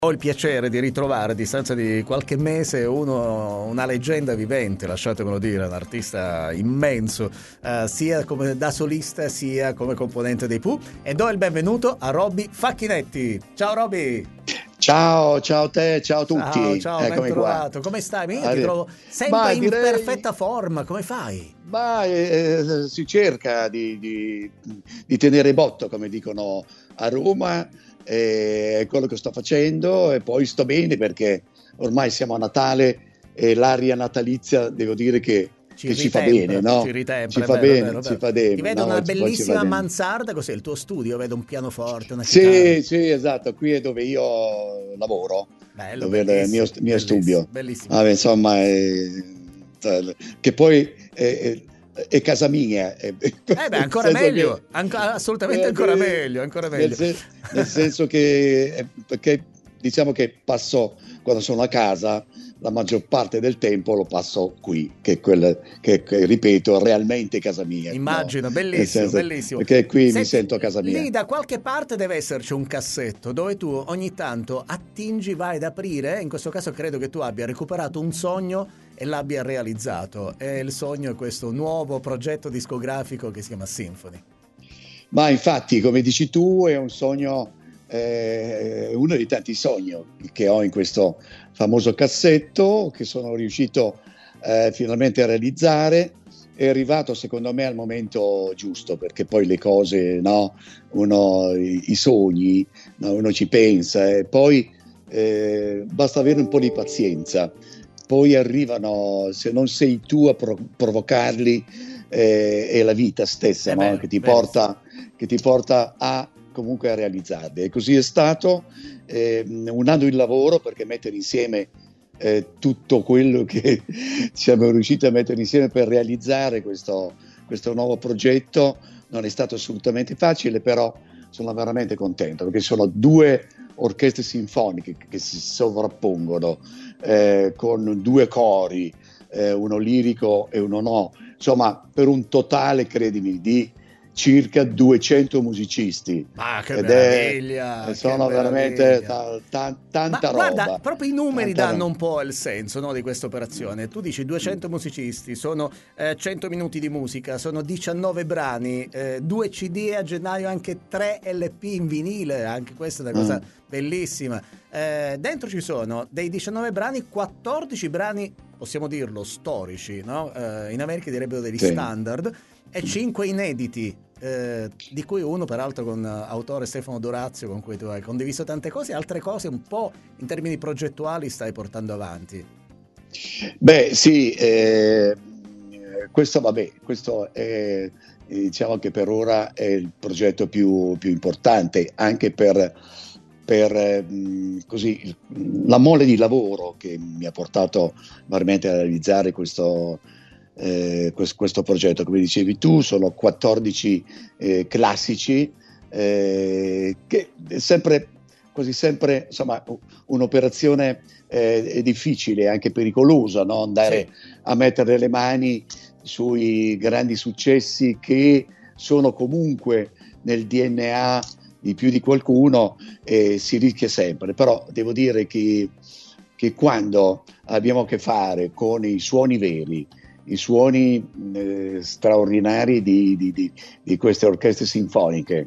Ho il piacere di ritrovare a distanza di qualche mese una leggenda vivente, lasciatemelo dire, un artista immenso, sia come da solista sia come componente dei Pooh, e do il benvenuto a Robby Facchinetti. Ciao Robby! Ciao a te, ciao a Ciao, tutti, ciao, ben eccomi qua. trovato. Come stai? Io ti trovo sempre Ma in direi, perfetta forma, come fai? si cerca di tenere botto, come dicono a Roma, è quello che sto facendo e poi sto bene perché ormai siamo a Natale e l'aria natalizia, devo dire che ci fa bene, Ci no? Ci ritempra, è fa vero, è bene, vero, è ci vero. fa Ti bene, vedo no? una Poi ci va bellissima bene. mansarda, cos'è il tuo studio? Vedo un pianoforte, una chitarra. Sì, esatto, qui è dove io lavoro, Bello, dove è il mio, bellissimo, mio bellissimo, studio. bellissimo. Vabbè, insomma, che poi è casa mia, Beh, nel ancora senso meglio, che, assolutamente ancora meglio, ancora nel, meglio. nel senso che, perché diciamo che passo, quando sono a casa, la maggior parte del tempo lo passo qui, che è quel che, ripeto, è realmente casa mia, no? Immagino, Nel bellissimo, senso, bellissimo. perché qui mi Senti, sento a casa mia. lì da qualche parte deve esserci un cassetto dove tu ogni tanto attingi, vai ad aprire. In questo caso credo che tu abbia recuperato un sogno e l'abbia realizzato. E il sogno è questo nuovo progetto discografico che si chiama Symphony. Ma infatti, come dici tu, è un sogno, uno dei tanti sogni che ho in questo famoso cassetto, che sono riuscito finalmente a realizzare. È arrivato secondo me al momento giusto, perché poi le cose, no? I sogni, no? Uno ci pensa e poi basta avere un po' di pazienza. Poi arrivano, se non sei tu a provocarli, è la vita stessa, È no? vero, verissimo. Che ti porta a comunque a realizzarli. E così è stato, un anno di lavoro, perché mettere insieme tutto quello che siamo riusciti a mettere insieme per realizzare questo nuovo progetto non è stato assolutamente facile, però sono veramente contento perché sono due orchestre sinfoniche che si sovrappongono, con due cori, uno lirico e uno no, insomma per un totale, credimi, di circa 200 musicisti, Ma che ed meraviglia, che sono veramente meraviglia. Ma tanta guarda, roba, proprio i numeri tanta danno roba. un po' il senso, no, di questa operazione. Tu dici 200 musicisti, sono 100 minuti di musica, sono 19 brani, 2 CD e a gennaio anche 3 LP in vinile, anche questa è una cosa bellissima. Dentro ci sono dei 19 brani, 14 brani, possiamo dirlo, storici, no? In America direbbero degli Sì. standard, e 5 inediti. Di cui uno peraltro con autore Stefano Dorazio, con cui tu hai condiviso tante cose, altre cose un po' in termini progettuali stai portando avanti. Beh, sì, questo è, diciamo che per ora è il progetto più importante, anche per così, la mole di lavoro che mi ha portato veramente a realizzare questo progetto. Come dicevi tu, sono 14 classici, che è sempre, quasi sempre, insomma, un'operazione difficile, anche pericolosa, no? Andare Sì. a mettere le mani sui grandi successi che sono comunque nel DNA di più di qualcuno, e si rischia sempre. Però devo dire che quando abbiamo a che fare con i suoni veri, i suoni straordinari di queste orchestre sinfoniche,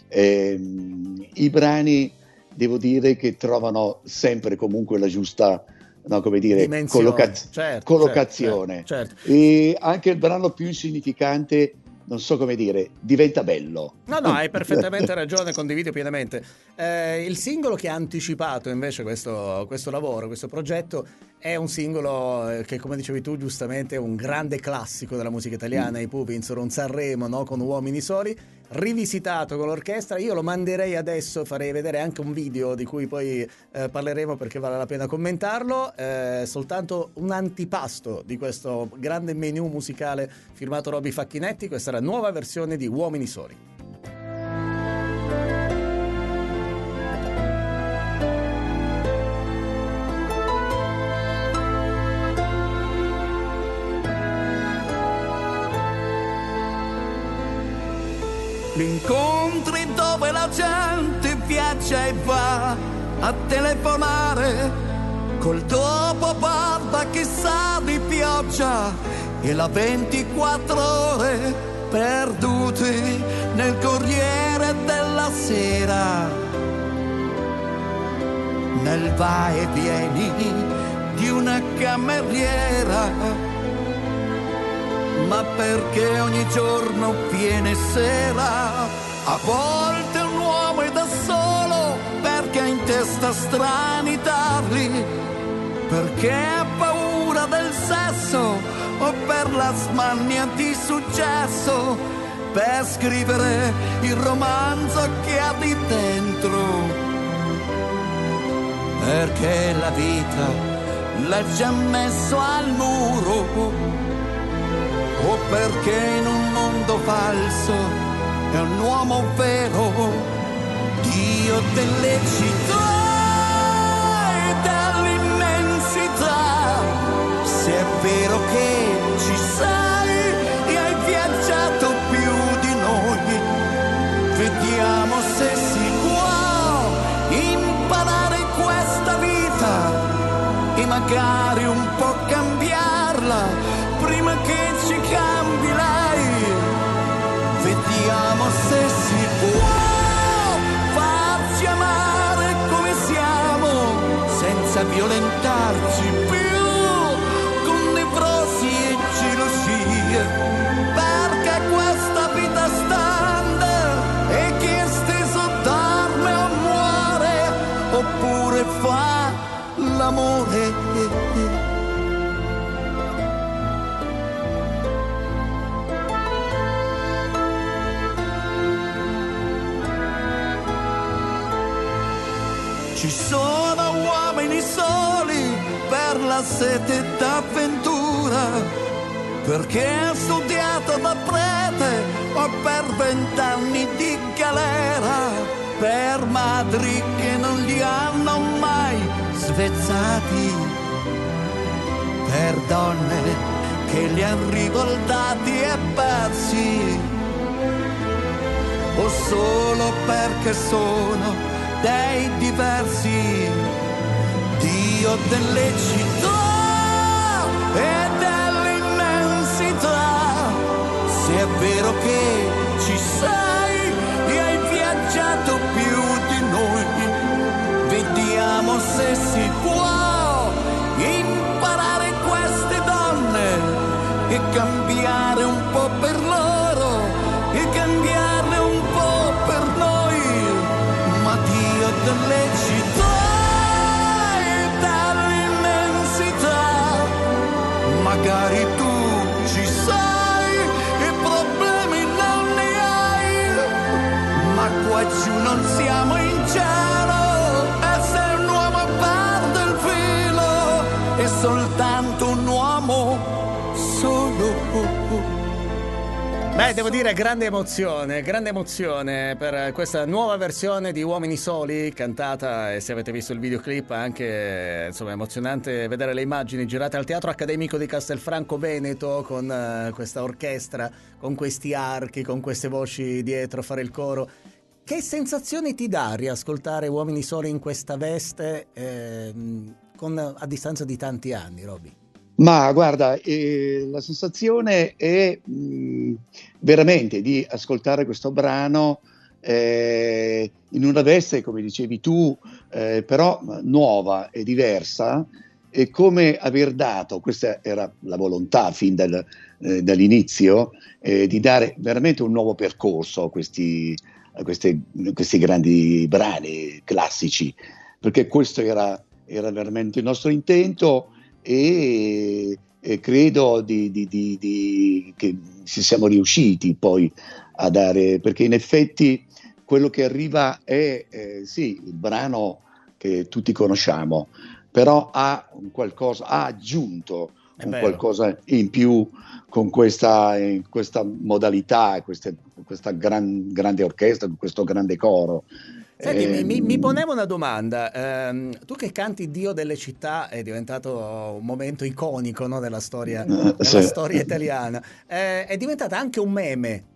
i brani, devo dire che trovano sempre comunque la giusta, no, come dire, Dimensione, certo, certo, certo, collocazione. certo. E anche il brano più insignificante, non so come dire, diventa bello. No, no, hai perfettamente ragione, condivido pienamente. Il singolo che ha anticipato invece questo lavoro, questo progetto, è un singolo che, come dicevi tu giustamente, è un grande classico della musica italiana. I Pooh vinsero un Sanremo, no, con Uomini Soli, rivisitato con l'orchestra. Io lo manderei adesso, farei vedere anche un video di cui poi parleremo, perché vale la pena commentarlo. Soltanto un antipasto di questo grande menù musicale firmato Robby Facchinetti. Questa è la nuova versione di Uomini Soli. Incontri dove la gente viaggia e va a telefonare col dopo barba che sa di pioggia e la 24 ore perduti nel Corriere della Sera, nel va e vieni di una cameriera. Ma perché ogni giorno viene sera? A volte un uomo è da solo perché ha in testa strani tarli, perché ha paura del sesso o per la smania di successo, per scrivere il romanzo che ha di dentro, perché la vita l'ha già messo al muro, o perché in un mondo falso è un uomo vero, Dio delle città e dell'immensità. Se è vero che ci sei e hai viaggiato più di noi, vediamo se si può imparare questa vita e magari un po' cambiarla prima che ci cambi lei. Vediamo se si può farci amare come siamo, senza violentarci più con nevrosi e gelosie, perché questa vita standard e chi è steso dorme o muore, oppure fa l'amore. Ci sono uomini soli per la sete d'avventura, perché ha studiato da prete o per 20 anni di galera, per madri che non li hanno mai svezzati, per donne che li han rivoltati e persi, o solo perché sono dei diversi, Dio delle città e dell'immensità. Se è vero che ci sei e hai viaggiato più di noi, vediamo se si può imparare queste donne e cambiare un po' per loro e cambiarle un po' per noi. Dio delle città e dell'immensità, magari tu ci sei e problemi non ne hai, ma qua giù non siamo in cielo, e se un uomo perde il filo è soltanto un uomo solo. Beh, devo dire grande emozione per questa nuova versione di Uomini Soli, cantata, e se avete visto il videoclip anche, insomma, emozionante vedere le immagini girate al Teatro Accademico di Castelfranco Veneto, con questa orchestra, con questi archi, con queste voci dietro, fare il coro. Che sensazioni ti dà riascoltare Uomini Soli in questa veste a distanza di tanti anni, Robby? Ma guarda, la sensazione è veramente di ascoltare questo brano in una veste, come dicevi tu, però nuova e diversa, e come aver dato, questa era la volontà fin dall'inizio, di dare veramente un nuovo percorso a questi grandi brani classici, perché questo era veramente il nostro intento. E credo che ci siamo riusciti poi a dare, perché in effetti quello che arriva è sì, il brano che tutti conosciamo, però ha aggiunto qualcosa in più con questa modalità, questa grande orchestra, questo grande coro. Senti, mi ponevo una domanda. Tu che canti Dio delle città, è diventato un momento iconico, no, della storia Sì. storia italiana. È diventata anche un meme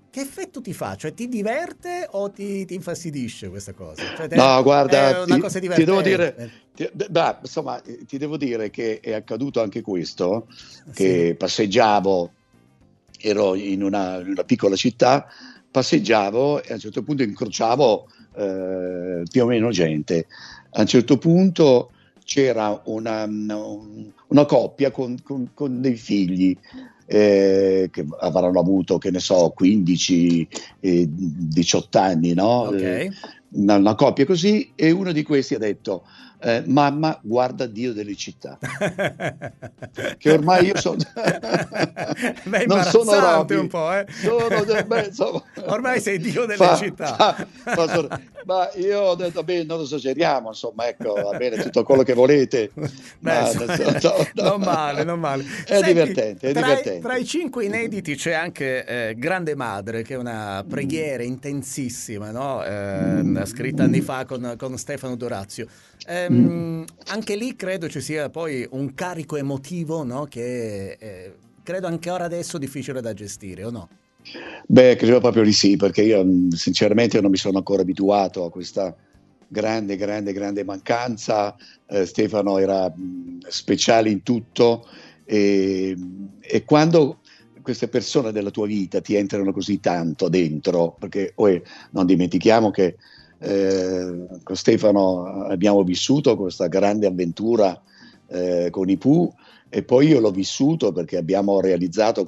che effetto ti fa? Cioè ti diverte o ti infastidisce questa cosa? Cioè, No, guarda, è una cosa ti devo dire, divertente. insomma, ti devo dire che è accaduto anche questo, Sì. che passeggiavo, ero in una piccola città, passeggiavo e a un certo punto incrociavo più o meno gente. A un certo punto c'era una coppia con dei figli che avranno avuto, che ne so, 15, 18 anni, no? Ok. Una coppia così, e uno di questi ha detto: mamma, guarda Dio delle città. Che ormai io sono Beh, non sono imbarazzante un Roby, po', eh? sono insomma, Ormai sei Dio delle città. ma io ho detto, beh, non esageriamo, insomma, ecco, va bene tutto quello che volete, Beh, ma non male, non male. è Senti, divertente, è tra divertente. i 5 inediti c'è anche Grande Madre, che è una preghiera intensissima, no? Scritta anni fa con Stefano Dorazio. Anche lì credo ci sia poi un carico emotivo, no? Che credo anche ora adesso difficile da gestire, o no? Beh, credo proprio di sì, perché io sinceramente non mi sono ancora abituato a questa grande mancanza. Stefano era speciale in tutto, e quando queste persone della tua vita ti entrano così tanto dentro, perché non dimentichiamo che con Stefano abbiamo vissuto questa grande avventura con i Pooh, e poi io l'ho vissuto perché abbiamo realizzato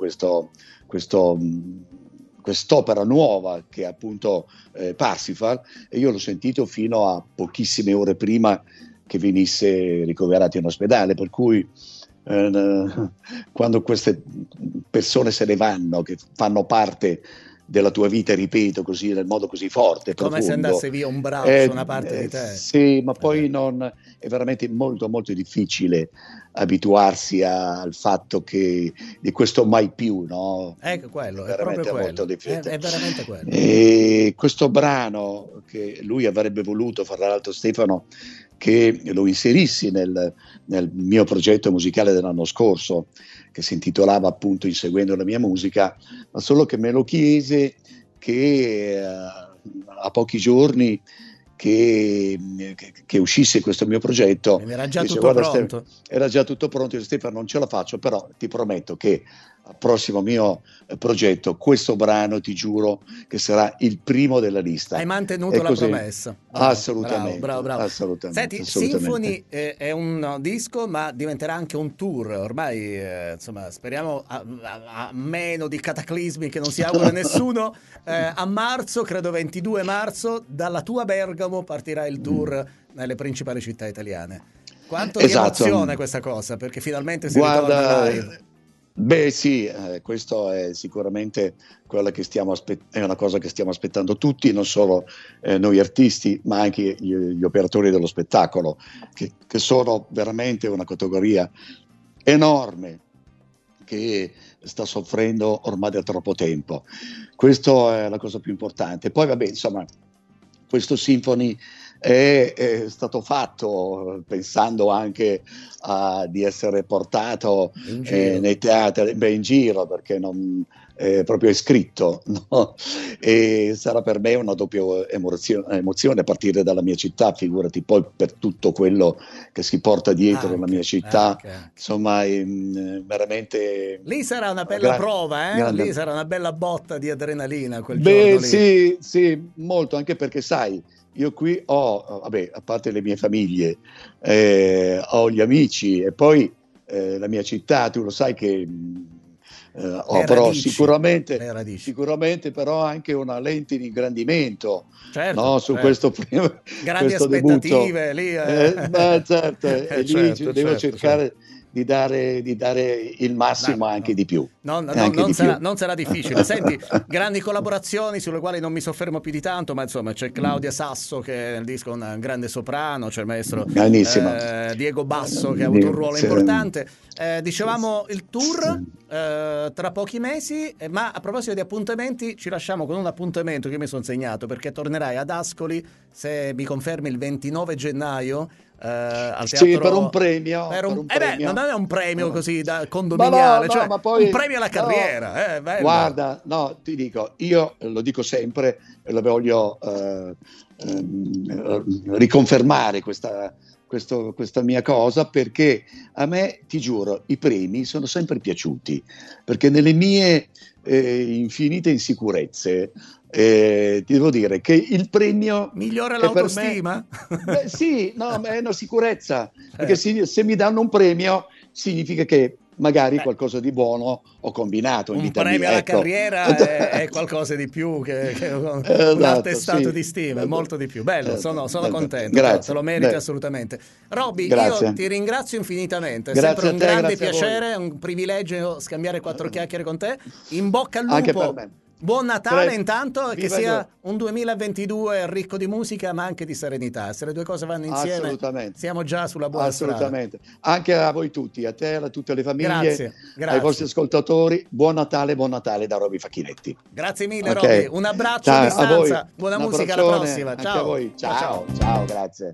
quest'opera nuova che è appunto Parsifal, e io l'ho sentito fino a pochissime ore prima che venisse ricoverato in ospedale, per cui quando queste persone se ne vanno, che fanno parte della tua vita, ripeto, così nel modo così forte, Come se profondo, andasse via un braccio, una parte di te. sì, ma poi Beh. è veramente molto molto difficile abituarsi al fatto che di questo mai più, no? Ecco quello, è proprio Veramente molto quello, difficile. è veramente quello. E questo brano che lui avrebbe voluto, fra l'altro Stefano, che lo inserissi nel mio progetto musicale dell'anno scorso, che si intitolava appunto Inseguendo la mia musica, ma solo che me lo chiese che a pochi giorni che uscisse questo mio progetto, Quindi era già dice: tutto guarda, pronto. era già tutto pronto. Io, Stefano, non ce la faccio, però ti prometto che al prossimo mio progetto questo brano, ti giuro che sarà il primo della lista. Hai mantenuto È la così. promessa. Bravo, bravo, Assolutamente, bravo, bravo. assolutamente, Senti, assolutamente. Symphony è un disco, ma diventerà anche un tour. Ormai, insomma, speriamo a meno di cataclismi che non si augura nessuno. A marzo, credo 22 marzo, dalla tua Bergamo partirà il tour nelle principali città italiane. Quanto ti Esatto. emoziona questa cosa? Perché finalmente si ritorna Guarda, live. beh sì, questo è sicuramente quella che è una cosa che stiamo aspettando tutti, non solo noi artisti, ma anche gli operatori dello spettacolo, che sono veramente una categoria enorme, che sta soffrendo ormai da troppo tempo. Questa è la cosa più importante. Poi vabbè, insomma, questo Symphony è stato fatto pensando anche di essere portato In giro. nei teatri, in giro, perché non proprio è scritto, no? E sarà per me una doppia emozione a partire dalla mia città, figurati poi per tutto quello che si porta dietro la mia città, Anche. insomma, veramente Lì sarà una una bella prova, eh? Lì grande. sarà una bella botta di adrenalina quel giorno Beh, lì. sì, sì, molto, anche perché sai, io qui ho, vabbè, a parte le mie famiglie, ho gli amici, e poi la mia città, tu lo sai che ho Le però radici, sicuramente, le radici. sicuramente però anche una lente di ingrandimento, Certo, no, su certo. Grandi questo debutto. aspettative lì. Ma certo, e lì Certo, devo certo, certo. cercare di dare il massimo, Vabbè, anche no. di più, anche Non di più. non sarà difficile. Senti, grandi collaborazioni sulle quali non mi soffermo più di tanto, ma insomma c'è Claudia Sasso che nel disco è un grande soprano, c'è il maestro Grandissima. Diego Basso che ha avuto un ruolo Sì, importante. sì, Dicevamo il tour sì. tra pochi mesi, ma a proposito di appuntamenti ci lasciamo con un appuntamento che mi sono segnato, perché tornerai ad Ascoli, se mi confermi, il 29 gennaio al Sì, teatro, per un premio. non è un premio così da Ma condominiale, no, cioè ma poi, un premio alla carriera. Bello. Guarda, no, ti dico, io lo dico sempre e lo voglio riconfermare questa mia cosa, perché a me, ti giuro, i premi sono sempre piaciuti, perché nelle mie infinite insicurezze ti devo dire che il premio Migliora è per l'autostima? me, sì, no, è una sicurezza, perché se mi danno un premio significa che magari qualcosa di buono ho combinato in un vita premio mia, alla ecco. carriera è qualcosa di più che un Esatto, attestato sì. di stima, è molto di più. Bello, sono contento, te Grazie. lo meriti assolutamente. Robby, io Grazie. ti ringrazio infinitamente, è Grazie sempre a un te, grande grazie a piacere, un privilegio scambiare 4 chiacchiere con te. In bocca al Anche per lupo. me. Buon Natale Tre. intanto, e che Viva sia il- un 2022 ricco di musica ma anche di serenità. Se le due cose vanno insieme, Assolutamente. siamo già sulla buona strada. Assolutamente. Anche a voi tutti, a te, a tutte le famiglie, Grazie. ai vostri ascoltatori, buon Natale da Robby Facchinetti. Grazie mille, Ok. Robby. Un abbraccio a Ciao, a voi. distanza. Buona Un musica, alla abbraccione prossima. anche Ciao. a voi. Ciao, ciao. Ciao, grazie.